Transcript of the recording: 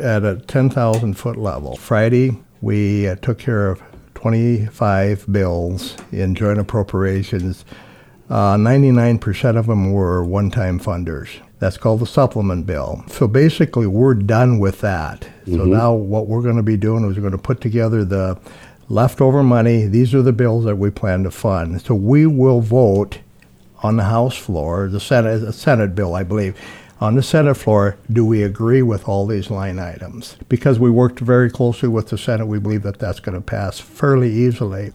at a 10,000 foot level. Friday, we took care of 25 bills in joint appropriations. 99% of them were one-time funders. That's called the supplement bill. So basically, we're done with that. So now what we're going to be doing is we're going to put together the leftover money. These are the bills that we plan to fund. So we will vote on the House floor, the Senate bill, I believe. On the Senate floor, do we agree with all these line items? Because we worked very closely with the Senate, we believe that that's going to pass fairly easily.